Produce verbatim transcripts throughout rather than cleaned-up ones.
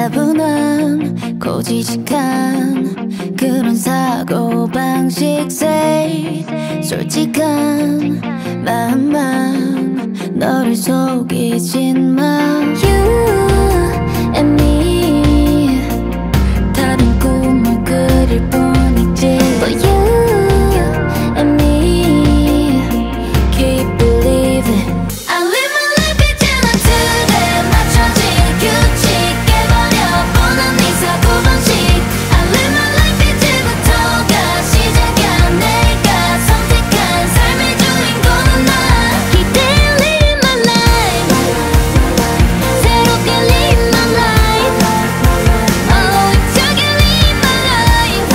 차분한 고지식한 그런 사고방식 say 솔직한 마음만 너를 속이진 마 You and me 다른 꿈을 그릴 뿐이지 But you and me keep believing I live my life 있잖아 틀에 맞춰진 규칙 깨버려 뻔한 네 사고방식 I live my life 이제부터가 시작이야 내가 선택한 삶의 주인공은 나 기대어 live my life 새롭게 live my life Oh 힘차게 live my life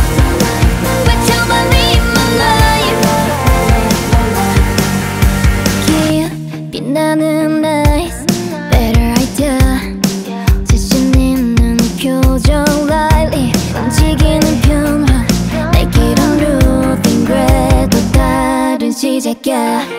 외쳐봐 live my life 길 빛나는 nights better idea 자신 있는 표정 lightly 움직이는 변화 내 길은 routine 그래도 다른 시작이야